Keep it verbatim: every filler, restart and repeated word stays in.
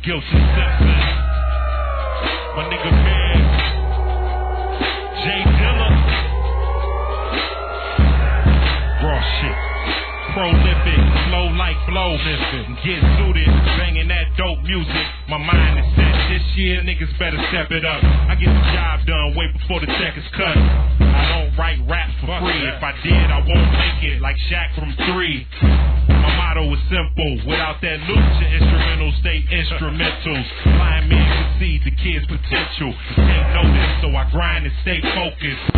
Guilty Simpson. My nigga man, Jay Dilla. Raw shit. Prolific, flow like blow. Get suited, banging that dope music. My mind is set. This year, niggas better step it up. I get the job done way before the check is cut. I don't write rap for free. If I did, I won't make it like Shaq from three. My motto is simple. Without that loot, your instrumentals stay instrumentals. Blind men can see the kid's potential. Can't know this, so I grind and stay focused.